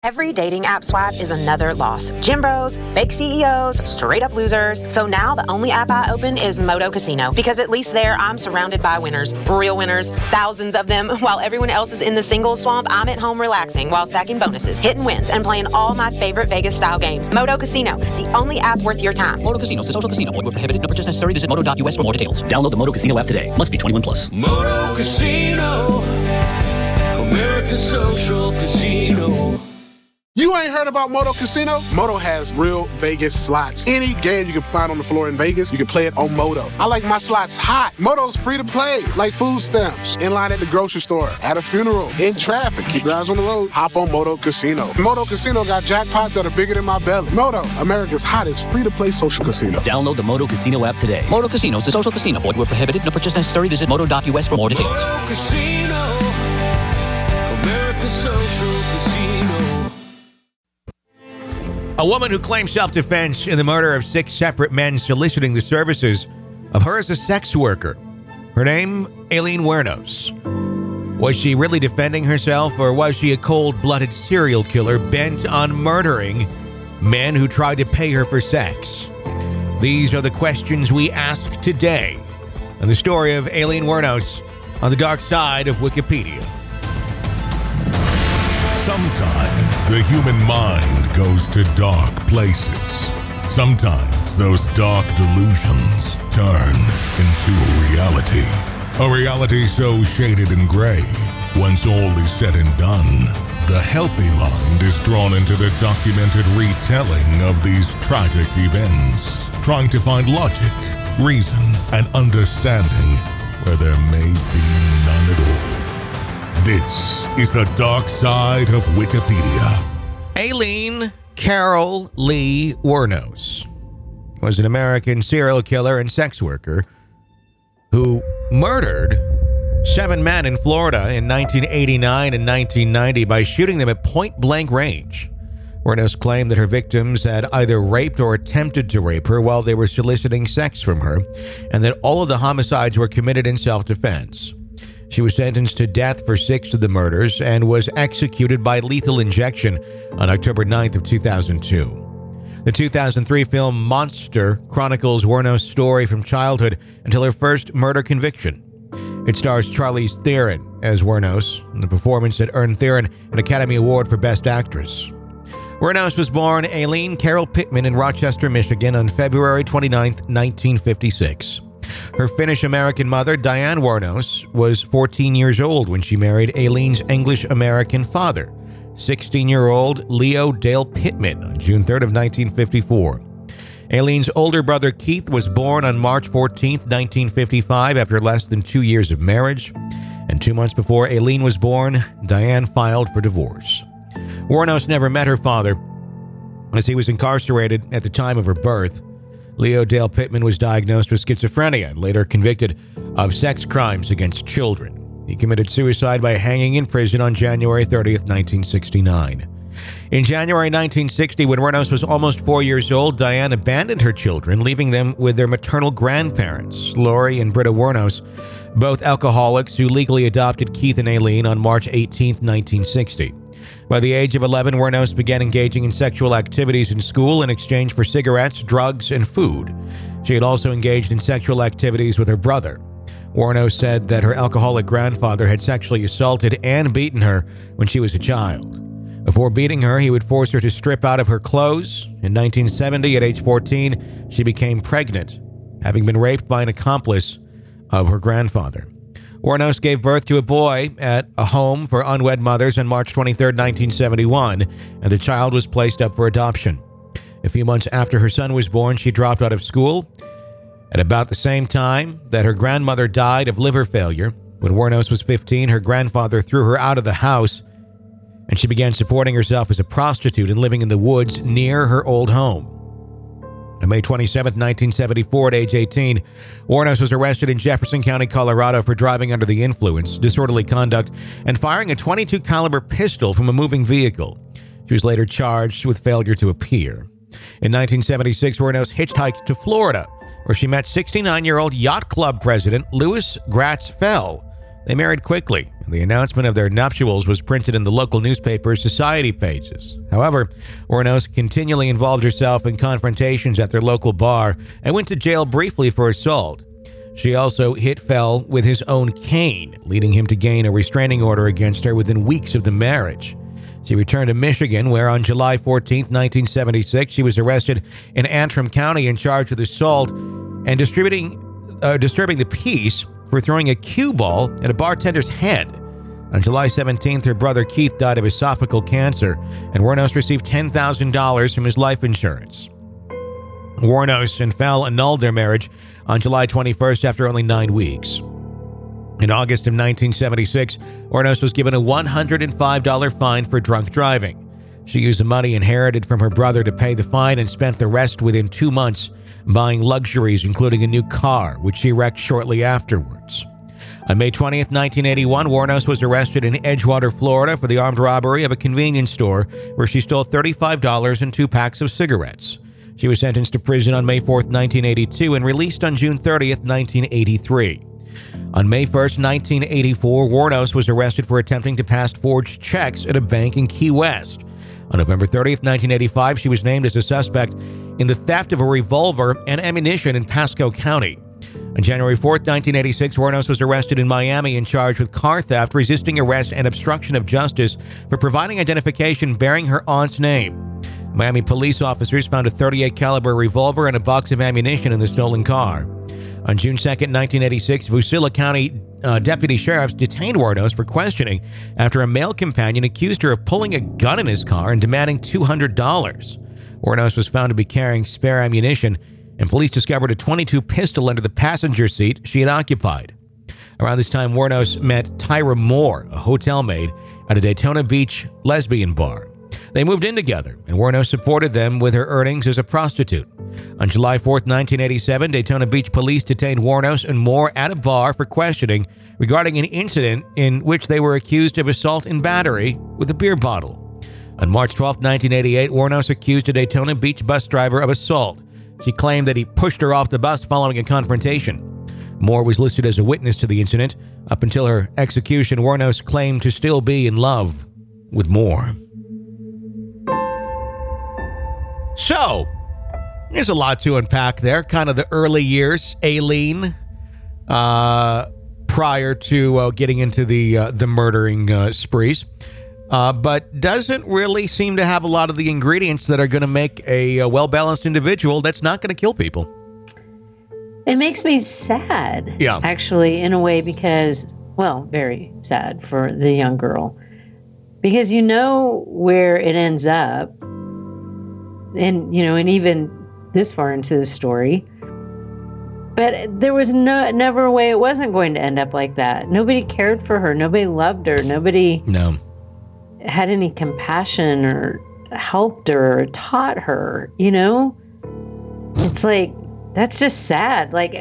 Every dating app swipe is another loss. Gym bros, fake CEOs, straight up losers. So now the only app I open is Moto Casino, because at least there I'm surrounded by winners, real winners, thousands of them. While everyone else is in the single swamp, I'm at home relaxing while stacking bonuses, hitting wins, and playing all my favorite Vegas style games. Moto Casino, the only app worth your time. Moto Casino is a social casino. Void where prohibited. No purchase necessary. Visit moto.us for more details. Download the Moto Casino app today. Must be 21 plus. Moto Casino, America's social casino. You ain't heard about Moto Casino? Moto has real Vegas slots. Any game you can find on the floor in Vegas, you can play it on Moto. I like my slots hot. Moto's free to play, like food stamps, in line at the grocery store, at a funeral, in traffic. Keep your eyes on the road. Hop on Moto Casino. Moto Casino got jackpots that are bigger than my belly. Moto, America's hottest free-to-play social casino. Download the Moto Casino app today. Moto Casino is a social casino. Void where prohibited. No purchase necessary. Visit moto.us for more details. Moto Casino, America's social casino. A woman who claimed self-defense in the murder of 6 separate men soliciting the services of her as a sex worker. Her name, Aileen Wuornos. Was she really defending herself, or was she a cold-blooded serial killer bent on murdering men who tried to pay her for sex? These are the questions we ask today on the story of Aileen Wuornos on the dark side of Wikipedia. Sometimes the human mind goes to dark places. Sometimes those dark delusions turn into reality. A reality so shaded in gray. Once all is said and done, the healthy mind is drawn into the documented retelling of these tragic events, trying to find logic, reason, and understanding where there may be none at all. This is the dark side of Wikipedia. Aileen Carol Lee Wuornos was an American serial killer and sex worker who murdered 7 men in Florida in 1989 and 1990 by shooting them at point-blank range. Wuornos claimed that her victims had either raped or attempted to rape her while they were soliciting sex from her, and that all of the homicides were committed in self-defense. She was sentenced to death for 6 of the murders and was executed by lethal injection on October 9th of 2002. The 2003 film Monster chronicles Wuornos' story from childhood until her first murder conviction. It stars Charlize Theron as Wuornos, and the performance that earned Theron an Academy Award for Best Actress. Wuornos was born Aileen Carol Pittman in Rochester, Michigan on February 29, 1956. Her Finnish-American mother, Diane Wuornos, was 14 years old when she married Aileen's English-American father, 16-year-old Leo Dale Pittman, on June 3rd of 1954. Aileen's older brother Keith was born on March 14, 1955, after less than 2 years of marriage. And 2 months before Aileen was born, Diane filed for divorce. Wuornos never met her father, as he was incarcerated at the time of her birth. Leo Dale Pittman was diagnosed with schizophrenia and later convicted of sex crimes against children. He committed suicide by hanging in prison on January 30th, 1969. In January 1960, when Wuornos was almost 4 years old, Diane abandoned her children, leaving them with their maternal grandparents, Lori and Britta Wuornos, both alcoholics who legally adopted Keith and Aileen on March 18, 1960. By the age of 11, Wuornos began engaging in sexual activities in school in exchange for cigarettes, drugs, and food. She had also engaged in sexual activities with her brother. Wuornos said that her alcoholic grandfather had sexually assaulted and beaten her when she was a child. Before beating her, he would force her to strip out of her clothes. In 1970, at age 14, she became pregnant, having been raped by an accomplice of her grandfather. Wuornos gave birth to a boy at a home for unwed mothers on March 23, 1971, and the child was placed up for adoption. A few months after her son was born, she dropped out of school. At about the same time that her grandmother died of liver failure, when Wuornos was 15, her grandfather threw her out of the house, and she began supporting herself as a prostitute and living in the woods near her old home. On May 27, 1974, at age 18, Wuornos was arrested in Jefferson County, Colorado for driving under the influence, disorderly conduct, and firing a .22 caliber pistol from a moving vehicle. She was later charged with failure to appear. In 1976, Wuornos hitchhiked to Florida, where she met 69-year-old yacht club president Louis Gratz Fell. They married quickly. and the announcement of their nuptials was printed in the local newspaper's society pages. However, Wuornos continually involved herself in confrontations at their local bar and went to jail briefly for assault. She also hit Fell with his own cane, leading him to gain a restraining order against her within weeks of the marriage. She returned to Michigan, where on July 14, 1976, she was arrested in Antrim County and charged with assault and disturbing the peace for throwing a cue ball at a bartender's head. On July 17th, her brother Keith died of esophageal cancer, and Wuornos received $10,000 from his life insurance. Wuornos and Fell annulled their marriage on July 21st after only 9 weeks. In August of 1976, Wuornos was given a $105 fine for drunk driving. She used the money inherited from her brother to pay the fine and spent the rest within 2 months buying luxuries, including a new car, which she wrecked shortly afterwards. On May 20th, 1981, Wuornos was arrested in Edgewater, Florida for the armed robbery of a convenience store where she stole $35 and 2 packs of cigarettes. She was sentenced to prison on May 4th, 1982 and released on June 30th, 1983. On May 1st, 1984, Wuornos was arrested for attempting to pass forged checks at a bank in Key West. On November 30th, 1985, she was named as a suspect in the theft of a revolver and ammunition in Pasco County. On January 4th, 1986, Wuornos was arrested in Miami and charged with car theft, resisting arrest, and obstruction of justice for providing identification bearing her aunt's name. Miami police officers found a .38 caliber revolver and a box of ammunition in the stolen car. On June 2, 1986, Wasilla County deputy sheriffs detained Wuornos for questioning after a male companion accused her of pulling a gun in his car and demanding $200. Wuornos was found to be carrying spare ammunition, and police discovered a .22 pistol under the passenger seat she had occupied. Around this time, Wuornos met Tyra Moore, a hotel maid, at a Daytona Beach lesbian bar. They moved in together, and Wuornos supported them with her earnings as a prostitute. On July 4th, 1987, Daytona Beach police detained Wuornos and Moore at a bar for questioning regarding an incident in which they were accused of assault and battery with a beer bottle. On March 12, 1988, Wuornos accused a Daytona Beach bus driver of assault. She claimed that he pushed her off the bus following a confrontation. Moore was listed as a witness to the incident. Up until her execution, Wuornos claimed to still be in love with Moore. So, there's a lot to unpack there. Kind of the early years, Aileen, prior to getting into the murdering sprees. But doesn't really seem to have a lot of the ingredients that are going to make a well-balanced individual that's not going to kill people. It makes me sad, actually, in a way, because, well, very sad for the young girl. Because you know where it ends up. And, you know, and even this far into the story. But there was never a way it wasn't going to end up like that. Nobody cared for her. Nobody loved her. Nobody had any compassion or helped her or taught her, you know? It's like, that's just sad. Like,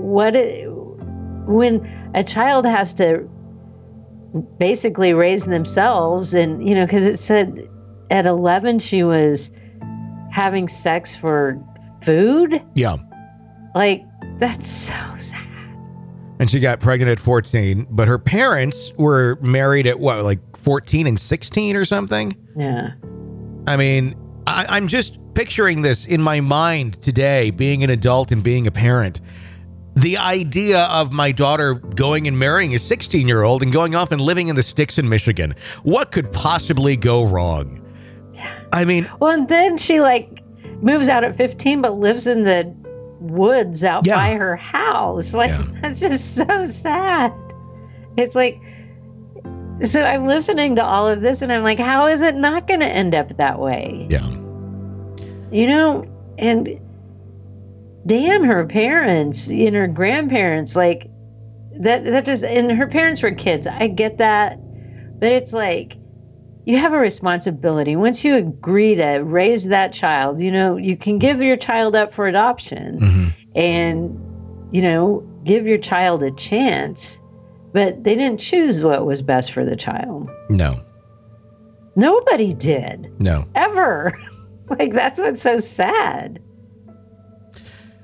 when a child has to basically raise themselves, and, you know, because it said at 11 she was having sex for food. Yeah. Like, that's so sad. And she got pregnant at 14, but her parents were married at what, like 14 and 16 or something? Yeah. I mean, I'm just picturing this in my mind today, being an adult and being a parent. The idea of my daughter going and marrying a 16-year-old and going off and living in the sticks in Michigan. What could possibly go wrong? Yeah. I mean... Well, and then she, like, moves out at 15, but lives in the woods out by her house. Like, that's just so sad. It's like... So I'm listening to all of this, and I'm like, how is it not going to end up that way? Yeah. You know, and damn her parents and her grandparents, like, that just, and her parents were kids. I get that. But it's like, you have a responsibility. Once you agree to raise that child, you know, you can give your child up for adoption and, you know, give your child a chance. But they didn't choose what was best for the child. No. Nobody did. No. Ever. Like, that's what's so sad.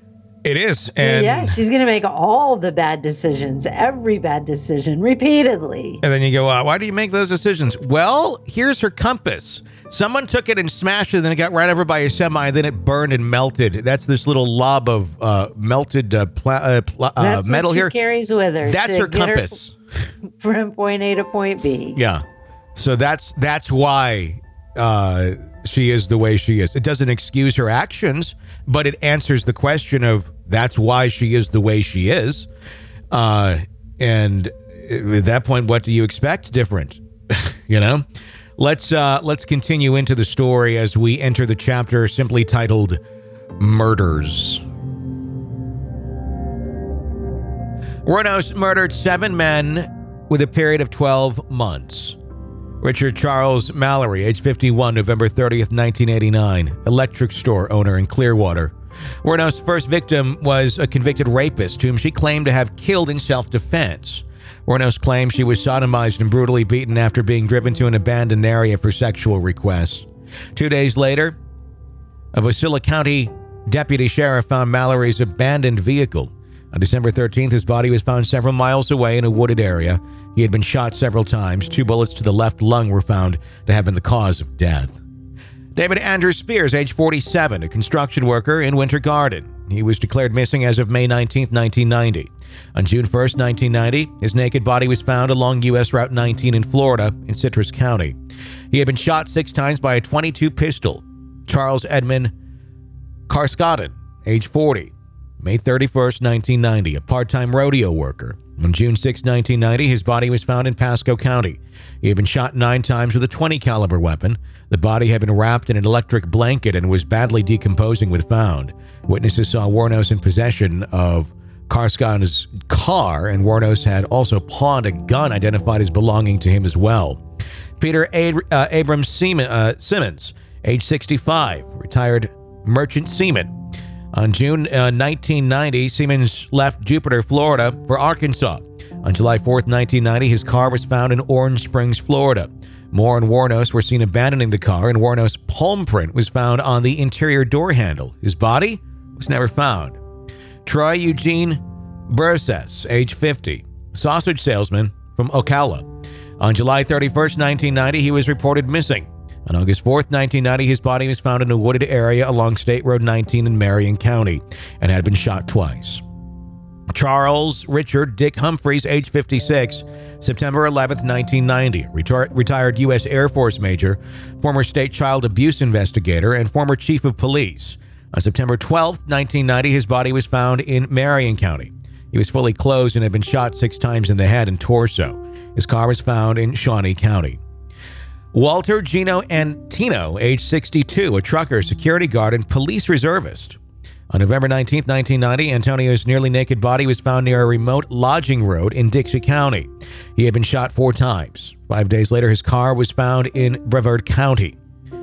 It is. So, yeah, she's going to make all the bad decisions, every bad decision, repeatedly. And then you go, why do you make those decisions? Well, here's her compass. Someone took it and smashed it, and then it got ran over by a semi, and then it burned and melted. That's this little lob of melted That's metal what she here. Carries with her. That's her compass. From point A to point B. Yeah. So that's why she is the way she is. It doesn't excuse her actions, but it answers the question of that's why she is the way she is. And at that point, what do you expect different? You know? Let's continue into the story as we enter the chapter simply titled Murders. Wuornos murdered 7 men with a period of 12 months. Richard Charles Mallory, age 51, November 30th, 1989, electric store owner in Clearwater. Wuornos' first victim was a convicted rapist whom she claimed to have killed in self-defense. Wuornos claimed she was sodomized and brutally beaten after being driven to an abandoned area for sexual requests. 2 days later, a Wasilla County deputy sheriff found Mallory's abandoned vehicle. On December 13th, his body was found several miles away in a wooded area. He had been shot several times. 2 bullets to the left lung were found to have been the cause of death. David Andrew Spears, age 47, a construction worker in Winter Garden. He was declared missing as of May 19, 1990. On June 1, 1990, his naked body was found along U.S. Route 19 in Florida in Citrus County. He had been shot 6 times by a .22 pistol. Charles Edmund Carskaddon, age 40, May 31, 1990, a part-time rodeo worker. On June 6, 1990, his body was found in Pasco County. He had been shot 9 times with a .20 caliber weapon. The body had been wrapped in an electric blanket and was badly decomposing when found. Witnesses saw Wuornos in possession of Carskaddon's car, and Wuornos had also pawned a gun identified as belonging to him as well. Peter Abrams Simmons, age 65, retired merchant seaman. On June 1990, Simmons left Jupiter, Florida, for Arkansas. On July 4th, 1990, his car was found in Orange Springs, Florida. Moore and Wuornos were seen abandoning the car, and Wuornos' palm print was found on the interior door handle. His body was never found. Troy Eugene Burses, age 50, sausage salesman from Ocala. On July 31st, 1990, he was reported missing. On August 4th, 1990, his body was found in a wooded area along State Road 19 in Marion County and had been shot twice. Charles Richard Dick Humphreys, age 56, September 11th, 1990, retired U.S. Air Force major, former state child abuse investigator, and former chief of police. On September 12th, 1990, his body was found in Marion County. He was fully clothed and had been shot 6 times in the head and torso. His car was found in Shawnee County. Walter Gino Antino, age 62, a trucker, security guard, and police reservist. On November 19, 1990, Antonio's nearly naked body was found near a remote lodging road in Dixie County. He had been shot 4 times. 5 days later, his car was found in Brevard County.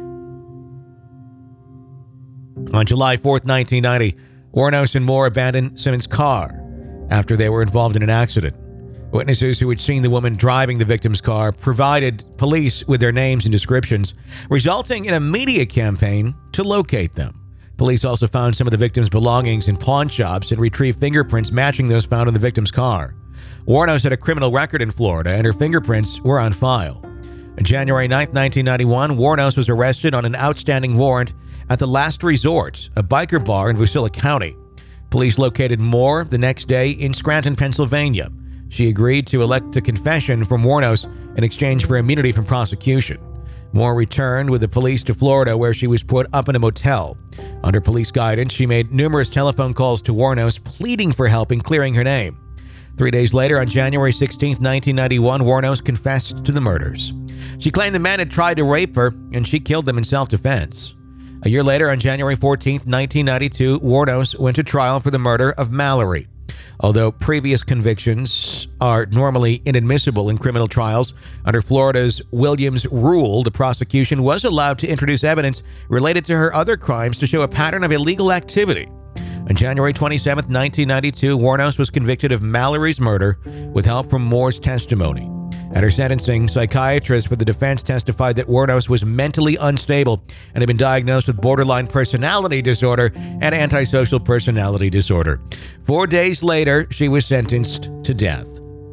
On July 4, 1990, Wuornos and Moore abandoned Simmons' car after they were involved in an accident. Witnesses who had seen the woman driving the victim's car provided police with their names and descriptions, resulting in a media campaign to locate them. Police also found some of the victim's belongings in pawn shops and retrieved fingerprints matching those found in the victim's car. Wuornos had a criminal record in Florida, and her fingerprints were on file. On January 9, 1991, Wuornos was arrested on an outstanding warrant at the Last Resort, a biker bar in Wasilla County. Police located Moore the next day in Scranton, Pennsylvania. She agreed to elect a confession from Wuornos in exchange for immunity from prosecution. Moore returned with the police to Florida, where she was put up in a motel. Under police guidance, she made numerous telephone calls to Wuornos, pleading for help in clearing her name. 3 days later, on January 16, 1991, Wuornos confessed to the murders. She claimed the men had tried to rape her, and she killed them in self-defense. A year later, on January 14, 1992, Wuornos went to trial for the murder of Mallory. Although previous convictions are normally inadmissible in criminal trials, under Florida's Williams rule, the prosecution was allowed to introduce evidence related to her other crimes to show a pattern of illegal activity. On January 27, 1992, Wuornos was convicted of Mallory's murder with help from Moore's testimony. At her sentencing, psychiatrists for the defense testified that Wuornos was mentally unstable and had been diagnosed with borderline personality disorder and antisocial personality disorder. 4 days later, she was sentenced to death.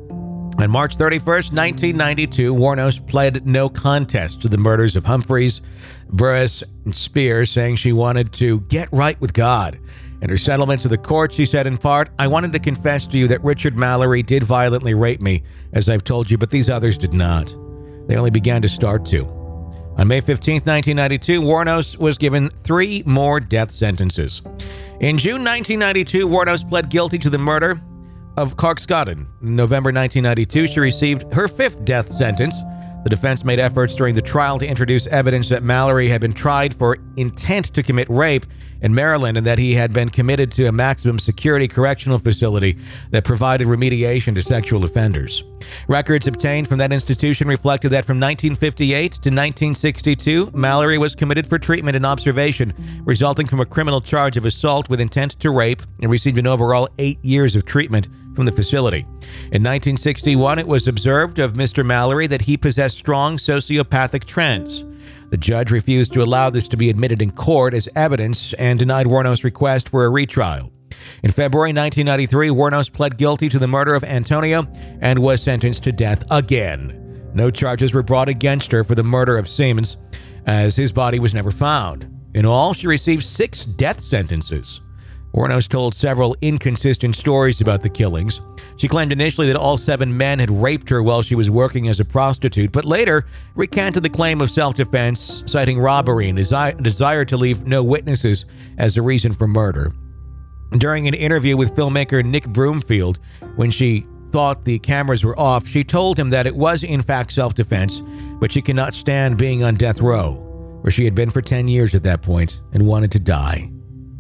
On March 31st, 1992, Wuornos pled no contest to the murders of Humphreys, Burris, and Spears, saying she wanted to get right with God. In her settlement to the court, she said in part, "I wanted to confess to you that Richard Mallory did violently rape me, as I've told you, but these others did not. They only began to start to." On May 15th, 1992, Wuornos was given 3 more death sentences. In June 1992, Wuornos pled guilty to the murder of Karkskaden. In November 1992, she received her 5th death sentence. The defense made efforts during the trial to introduce evidence that Mallory had been tried for intent to commit rape in Maryland and that he had been committed to a maximum security correctional facility that provided remediation to sexual offenders. Records obtained from that institution reflected that from 1958 to 1962, Mallory was committed for treatment and observation, resulting from a criminal charge of assault with intent to rape, and received an overall 8 years of treatment from the facility. In 1961, it was observed of Mr. Mallory that he possessed strong sociopathic trends. The judge refused to allow this to be admitted in court as evidence and denied Wuornos' request for a retrial. In February 1993, Wuornos pled guilty to the murder of Antonio and was sentenced to death again. No charges were brought against her for the murder of Siemens, as his body was never found. In all, she received 6 death sentences. Wuornos told several inconsistent stories about the killings. She claimed initially that all 7 men had raped her while she was working as a prostitute, but later recanted the claim of self-defense, citing robbery and desire to leave no witnesses as a reason for murder. During an interview with filmmaker Nick Broomfield, when she thought the cameras were off, she told him that it was in fact self-defense, but she cannot stand being on death row, where she had been for 10 years at that point and wanted to die.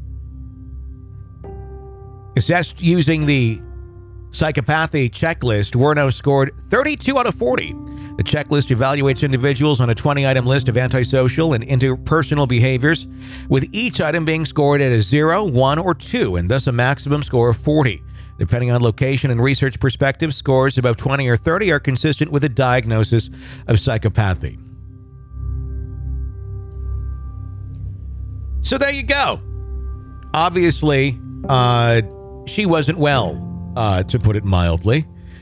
Assessed using the psychopathy checklist, Wuornos scored 32 out of 40. The checklist evaluates individuals on a 20-item list of antisocial and interpersonal behaviors, with each item being scored at a 0, 1, or 2, and thus a maximum score of 40. Depending on location and research perspective, scores above 20 or 30 are consistent with a diagnosis of psychopathy. So there you go. Obviously, she wasn't well, to put it mildly,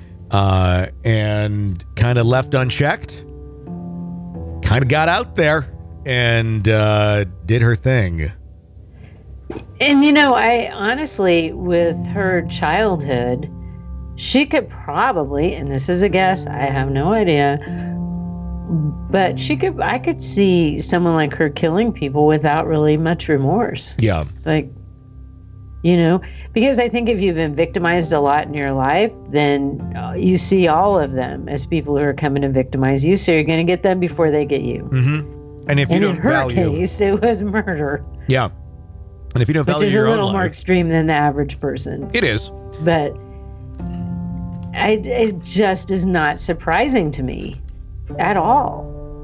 and kind of left unchecked, kind of got out there and did her thing. And, you know, I honestly, with her childhood, she could probably, and this is a guess, I have no idea, but I could see someone like her killing people without really much remorse. Yeah. It's like, you know, because I think if you've been victimized a lot in your life, then you see all of them as people who are coming to victimize you. So you're going to get them before they get you. Mm-hmm. And if you don't value, in her case, it was murder. Yeah. And if you don't value your own life, which is a little more extreme than the average person. It is. But it just is not surprising to me at all.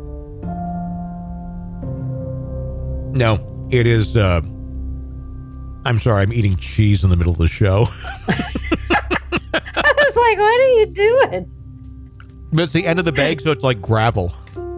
No, it is. I'm sorry, I'm eating cheese in the middle of the show. I was like, what are you doing? But it's the end of the bag, so it's like gravel.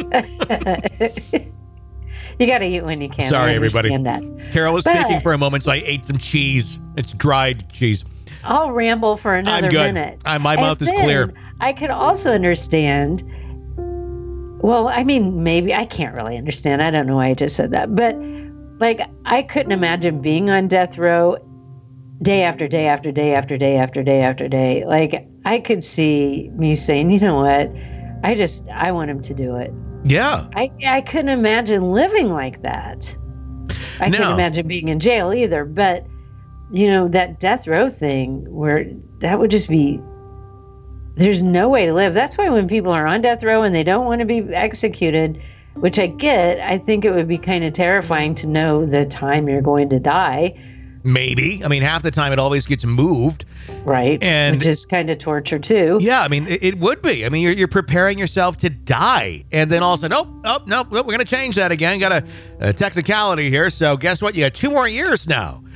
You got to eat when you can. Sorry, everybody. That. Carol was speaking for a moment, so I ate some cheese. It's dried cheese. I'll ramble for another minute. My mouth is clear. I could also understand. Well, I mean, maybe I can't really understand. I don't know why I just said that. But like, I couldn't imagine being on death row day after day after day after day after day after day. Like, I could see me saying, you know what? I want him to do it. Yeah. I couldn't imagine living like that. I couldn't imagine being in jail either. But, you know, that death row thing where that would just be, there's no way to live. That's why when people are on death row and they don't want to be executed, which I get, I think it would be kind of terrifying to know the time you're going to die. Maybe. I mean, half the time it always gets moved. Right. And which is kind of torture too. Yeah, I mean, it would be. I mean, you're preparing yourself to die. And then all of a sudden, no, we're going to change that again. Got a technicality here. So guess what? You got 2 more years now.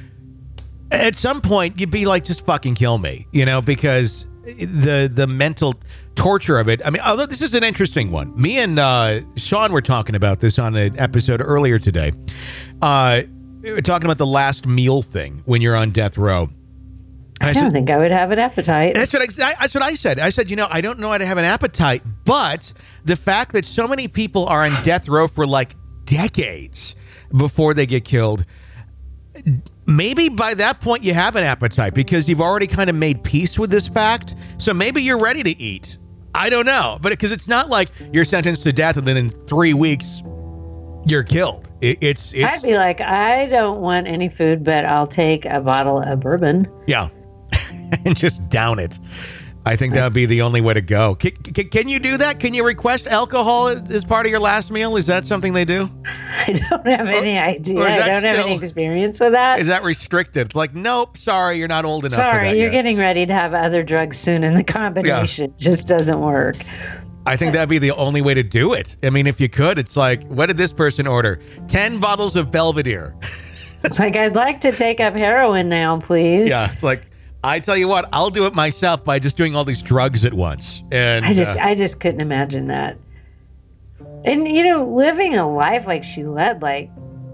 At some point, you'd be like, just fucking kill me, you know, because the mental torture of it. I mean, although this is an interesting one. Me and Sean were talking about this on an episode earlier today. We were talking about the last meal thing when you're on death row. I don't think I would have an appetite. That's what I said. I said, I don't know how to have an appetite, but the fact that so many people are on death row for like decades before they get killed, maybe by that point you have an appetite because you've already kind of made peace with this fact. So maybe you're ready to eat. I don't know. But because it's not like you're sentenced to death and then in 3 weeks you're killed. It's I'd be like, I don't want any food, but I'll take a bottle of bourbon. Yeah. And just down it. I think that would be the only way to go. Can you do that? Can you request alcohol as part of your last meal? Is that something they do? I don't have any idea. I don't have any experience with that. Is that restricted? It's like, nope, sorry, you're not old enough for that Sorry, you're yet. Getting ready to have other drugs soon, and the combination just doesn't work. I think that'd be the only way to do it. I mean, if you could, it's like, what did this person order? 10 bottles of Belvedere. It's like, I'd like to take up heroin now, please. Yeah, it's like, I tell you what, I'll do it myself by just doing all these drugs at once. And I just couldn't imagine that. And, living a life like she led, like,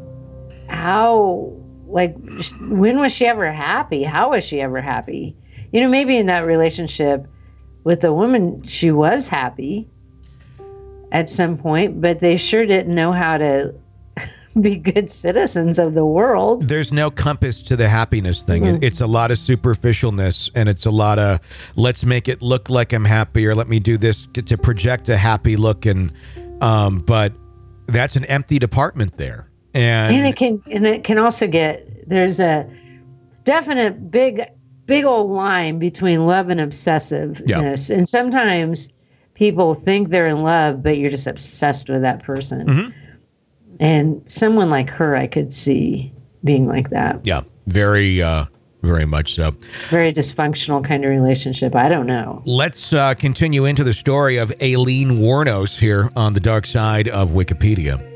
when was she ever happy? How was she ever happy? Maybe in that relationship with the woman, she was happy at some point, but they sure didn't know how to be good citizens of the world. There's no compass to the happiness thing. Mm-hmm. It's a lot of superficialness, and it's a lot of let's make it look like I'm happy, or let me do this to project a happy look. And but that's an empty department there, and it can also there's a definite big old line between love and obsessiveness, and sometimes people think they're in love, but you're just obsessed with that person. Mm-hmm. And someone like her, I could see being like that. Yeah, very much so. Very dysfunctional kind of relationship. I don't know. Let's continue into the story of Aileen Wuornos here on the dark side of Wikipedia.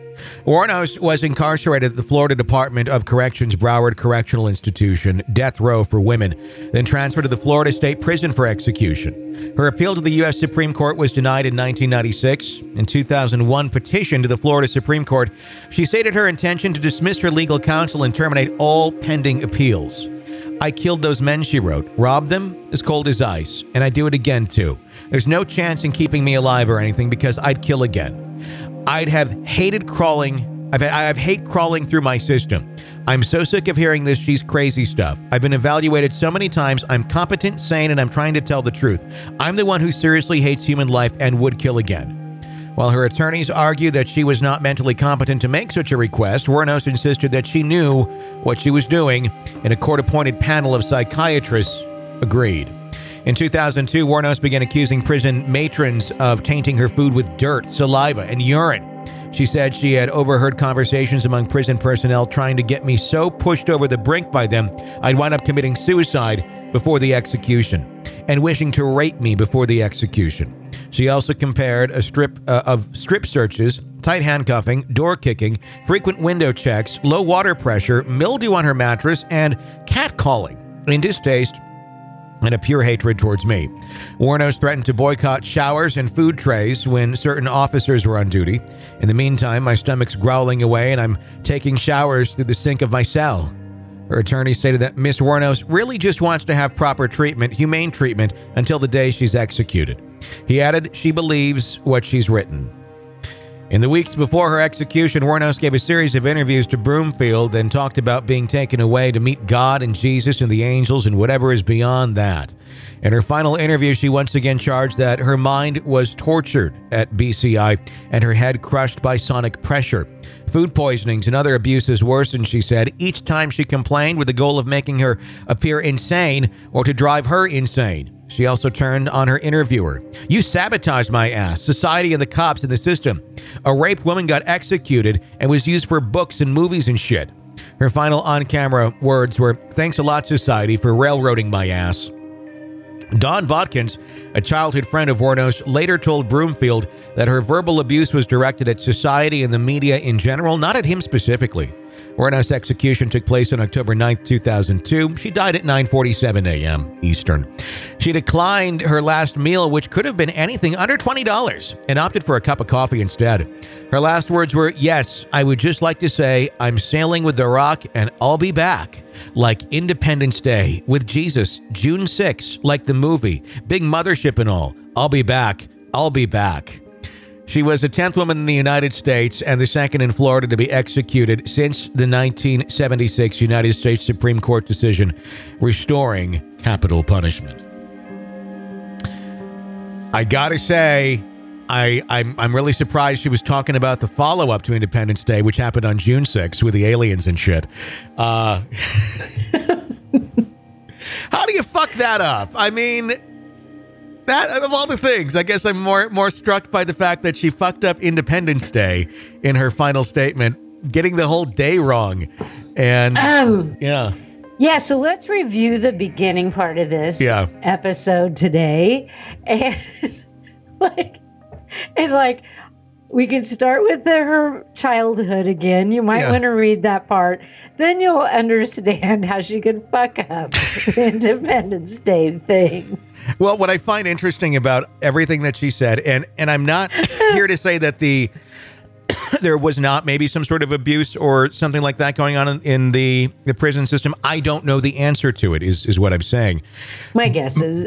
Wuornos was incarcerated at the Florida Department of Corrections Broward Correctional Institution, death row for women, then transferred to the Florida State Prison for execution. Her appeal to the U.S. Supreme Court was denied in 1996. In 2001, petition to the Florida Supreme Court, she stated her intention to dismiss her legal counsel and terminate all pending appeals. I killed those men, she wrote, robbed them as cold as ice, and I'd do it again too. There's no chance in keeping me alive or anything because I'd kill again. I'd have hated crawling. I've hate crawling through my system. I'm so sick of hearing this she's crazy stuff. I've been evaluated so many times. I'm competent, sane, and I'm trying to tell the truth. I'm the one who seriously hates human life and would kill again. While her attorneys argued that she was not mentally competent to make such a request, Wuornos insisted that she knew what she was doing, and a court-appointed panel of psychiatrists agreed. In 2002, Wuornos began accusing prison matrons of tainting her food with dirt, saliva, and urine. She said she had overheard conversations among prison personnel trying to get me so pushed over the brink by them, I'd wind up committing suicide before the execution, and wishing to rape me before the execution. She also compared a strip searches, tight handcuffing, door kicking, frequent window checks, low water pressure, mildew on her mattress, and catcalling in distaste and a pure hatred towards me. Wuornos threatened to boycott showers and food trays when certain officers were on duty. In the meantime, my stomach's growling away and I'm taking showers through the sink of my cell. Her attorney stated that Miss Wuornos really just wants to have proper treatment, humane treatment, until the day she's executed. He added she believes what she's written. In the weeks before her execution, Wuornos gave a series of interviews to Broomfield and talked about being taken away to meet God and Jesus and the angels and whatever is beyond that. In her final interview, she once again charged that her mind was tortured at BCI and her head crushed by sonic pressure. Food poisonings and other abuses worsened, she said, each time she complained with the goal of making her appear insane or to drive her insane. She also turned on her interviewer. You sabotaged my ass, society and the cops and the system. A raped woman got executed and was used for books and movies and shit. Her final on-camera words were, thanks a lot, society, for railroading my ass. Don Bodkins, a childhood friend of Wuornos, later told Broomfield that her verbal abuse was directed at society and the media in general, not at him specifically. Wuornos' execution took place on October 9th, 2002. She died at 9:47 a.m. Eastern. She declined her last meal, which could have been anything under $20, and opted for a cup of coffee instead. Her last words were, "Yes, I would just like to say I'm sailing with the Rock and I'll be back. Like Independence Day with Jesus, June 6th, like the movie, big mothership and all. I'll be back. I'll be back." She was the 10th woman in the United States and the second in Florida to be executed since the 1976 United States Supreme Court decision restoring capital punishment. I gotta say, I'm really surprised she was talking about the follow-up to Independence Day, which happened on June 6th with the aliens and shit. How do you fuck that up? I mean, that of all the things, I guess I'm more struck by the fact that she fucked up Independence Day in her final statement, getting the whole day wrong. And yeah. Yeah, so let's review the beginning part of this episode today. And we can start with her childhood again. You might want to read that part. Then you'll understand how she could fuck up the Independence Day thing. Well, what I find interesting about everything that she said, and I'm not here to say that there was not maybe some sort of abuse or something like that going on in the prison system. I don't know the answer to it, is what I'm saying. My guess is...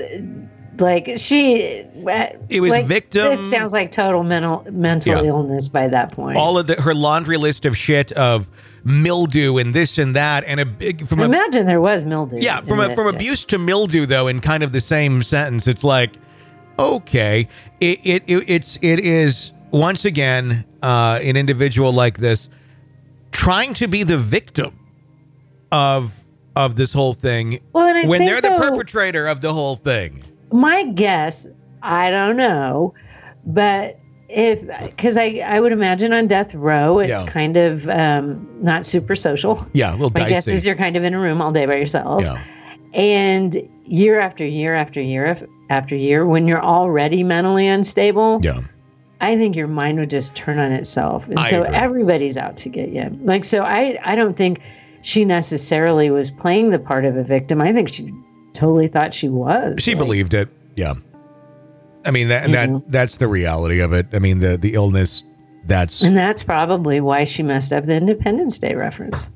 it was victim. It sounds like total mental illness by that point. All of her laundry list of shit of mildew and this and that, and imagine there was mildew. Yeah, from abuse to mildew though, in kind of the same sentence. It's like, okay, it is once again an individual like this trying to be the victim of this whole thing when they're the perpetrator of the whole thing. My guess, I don't know, but because I would imagine on death row, it's kind of not super social. Yeah, a little dicey. My guess is you're kind of in a room all day by yourself. Yeah. And year after year after year after year, when you're already mentally unstable, I think your mind would just turn on itself. And so everybody's out to get you. So I don't think she necessarily was playing the part of a victim. I think she totally thought she was. She believed it. Yeah. I mean, that's the reality of it. I mean, the illness, And that's probably why she messed up the Independence Day reference.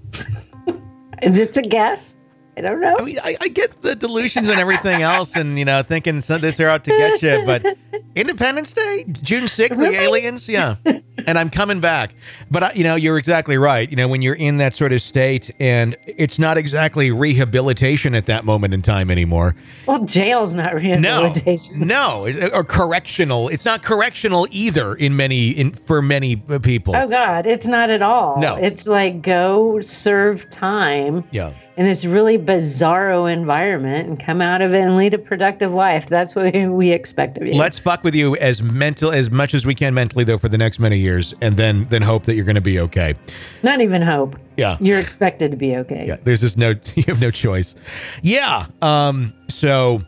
It's a guess. I don't know. I mean, I get the delusions and everything else and, thinking this are out to get you, but Independence Day, June 6th, the aliens, and I'm coming back. But, you're exactly right. When you're in that sort of state and it's not exactly rehabilitation at that moment in time anymore. Well, jail's not rehabilitation. No, or correctional. It's not correctional either for many people. Oh, God, it's not at all. No. It's like go serve time. Yeah. In this really bizarro environment and come out of it and lead a productive life. That's what we expect of you. Let's fuck with you as much as we can mentally, though, for the next many years, and then hope that you're going to be okay. Not even hope. Yeah. You're expected to be okay. Yeah. There's just you have no choice. Yeah. So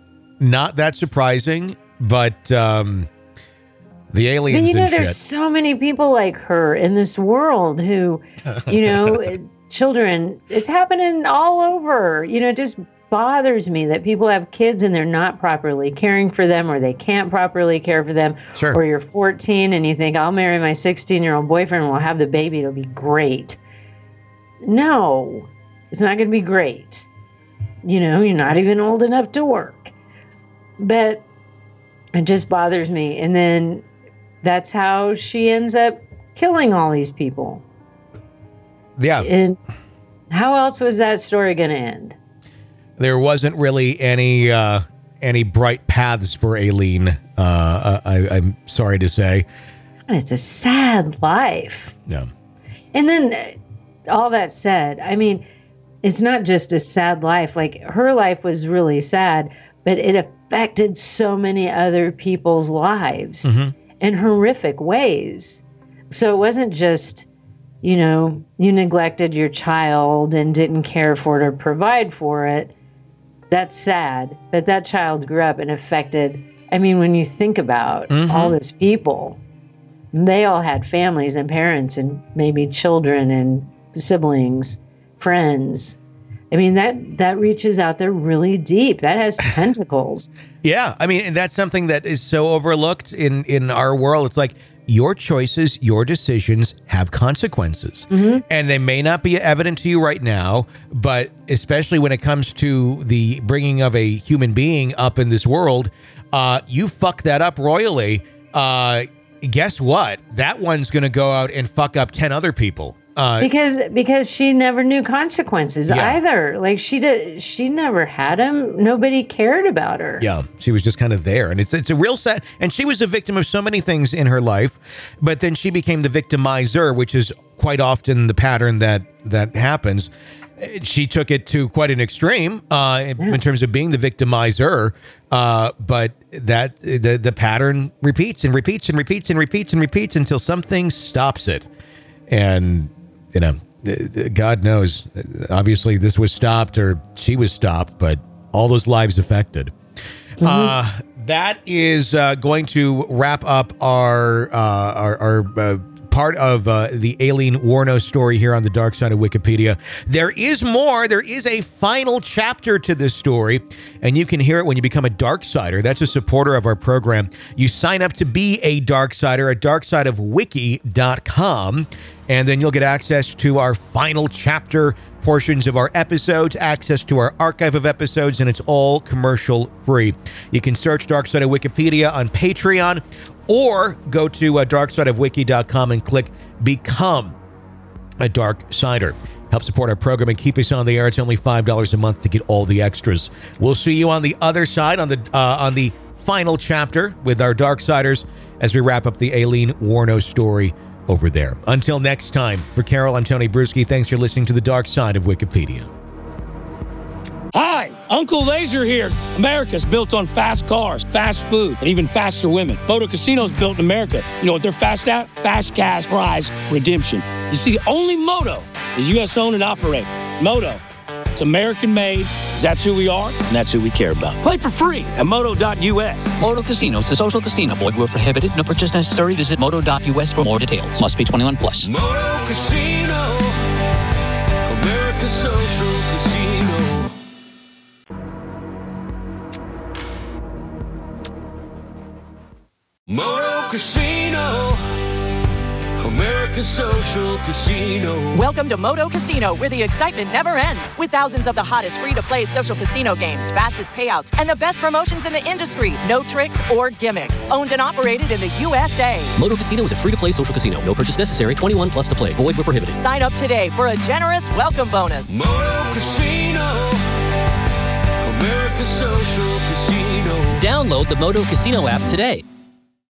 not that surprising, but the aliens and there's shit. So many people like her in this world who, children, it's happening all over. It just bothers me that people have kids and they're not properly caring for them, or they can't properly care for them. Sure. Or you're 14 and you think, I'll marry my 16-year-old boyfriend and we'll have the baby. It'll be great. No, it's not going to be great. You're not even old enough to work. But it just bothers me. And then that's how she ends up killing all these people. Yeah. And how else was that story going to end? There wasn't really any bright paths for Aileen. I'm sorry to say. It's a sad life. Yeah. And then all that said, I mean, it's not just a sad life. Like, her life was really sad, but it affected so many other people's lives in horrific ways. So it wasn't just, you neglected your child and didn't care for it or provide for it. That's sad. But that child grew up and affected, when you think about all those people, they all had families and parents and maybe children and siblings, friends. I mean, that reaches out there really deep. That has tentacles. Yeah. I mean, and that's something that is so overlooked in our world. It's like your choices, your decisions have consequences. And they may not be evident to you right now, but especially when it comes to the bringing of a human being up in this world, you fuck that up royally. Guess what? That one's going to go out and fuck up 10 other people. Because she never knew consequences either. Like she never had him. Nobody cared about her. Yeah, she was just kind of there, and it's a real sad. And she was a victim of so many things in her life, but then she became the victimizer, which is quite often the pattern that happens. She took it to quite an extreme in terms of being the victimizer, but that the pattern repeats and repeats and repeats and repeats and repeats until something stops it, and. You know, God knows, obviously this was stopped or she was stopped, but all those lives affected. That is going to wrap up our part of the Aileen Wuornos story here on the Dark Side of Wikipedia. There is more. There is a final chapter to this story, and you can hear it when you become a Darksider. That's a supporter of our program. You sign up to be a Darksider at darksideofwiki.com, and then you'll get access to our final chapter portions of our episodes, access to our archive of episodes, and it's all commercial free. You can search Dark Side of Wikipedia on Patreon, or go to darksideofwiki.com and click Become a Darksider. Help support our program and keep us on the air. It's only $5 a month to get all the extras. We'll see you on the other side, on the final chapter with our Darksiders as we wrap up the Aileen Wuornos story over there. Until next time, for Carol, I'm Tony Bruschi. Thanks for listening to the Dark Side of Wikipedia. Hi, Uncle Laser here. America's built on fast cars, fast food, and even faster women. Moto Casino's built in America. You know what they're fast at? Fast cash prize redemption. You see, only Moto is U.S. owned and operated. Moto, it's American made, 'cause that's who we are, and that's who we care about. Play for free at moto.us. Moto Casinos, the social casino. Void where prohibited. No purchase necessary. Visit moto.us for more details. Must be 21 plus. Moto Casino, America's social casino. Moto Casino, America's social casino. Welcome to Moto Casino, where the excitement never ends. With thousands of the hottest free-to-play social casino games, fastest payouts, and the best promotions in the industry. No tricks or gimmicks. Owned and operated in the USA. Moto Casino is a free-to-play social casino. No purchase necessary. 21 plus to play. Void where prohibited. Sign up today for a generous welcome bonus. Moto Casino, America's social casino. Download the Moto Casino app today.